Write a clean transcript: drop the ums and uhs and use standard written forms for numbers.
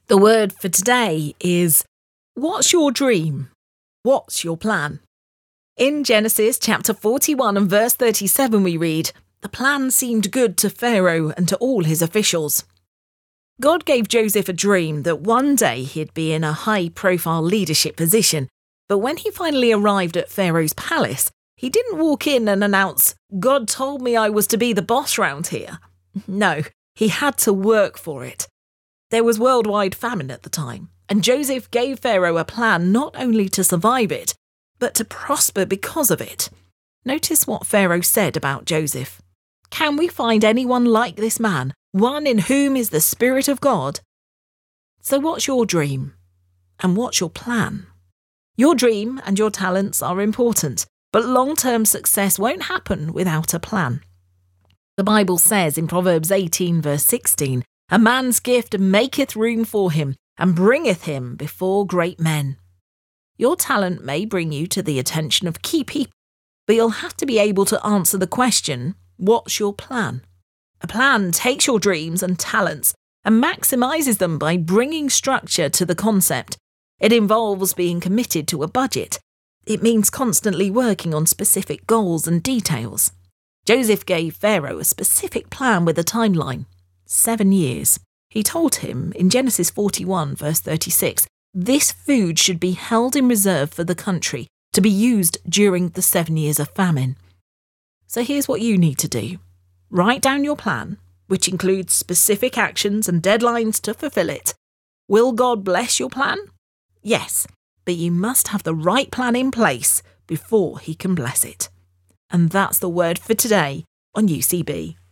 The word for today is, what's your dream? What's your plan? In Genesis chapter 41 and verse 37 we read, "The plan seemed good to Pharaoh and to all his officials." God gave Joseph a dream that one day he'd be in a high-profile leadership position, but when he finally arrived at Pharaoh's palace, he didn't walk in and announce, "God told me I was to be the boss round here." No, he had to work for it. There was worldwide famine at the time, and Joseph gave Pharaoh a plan not only to survive it, but to prosper because of it. Notice what Pharaoh said about Joseph. "Can we find anyone like this man, one in whom is the Spirit of God?" So what's your dream? And what's your plan? Your dream and your talents are important, but long-term success won't happen without a plan. The Bible says in Proverbs 18 verse 16, "A man's gift maketh room for him, and bringeth him before great men." Your talent may bring you to the attention of key people, but you'll have to be able to answer the question, what's your plan? A plan takes your dreams and talents and maximises them by bringing structure to the concept. It involves being committed to a budget. It means constantly working on specific goals and details. Joseph gave Pharaoh a specific plan with a timeline. 7 years. He told him in Genesis 41 verse 36, this food should be held in reserve for the country to be used during the 7 years of famine. So here's what you need to do. Write down your plan, which includes specific actions and deadlines to fulfill it. Will God bless your plan? Yes, but you must have the right plan in place before he can bless it. And that's the word for today on UCB.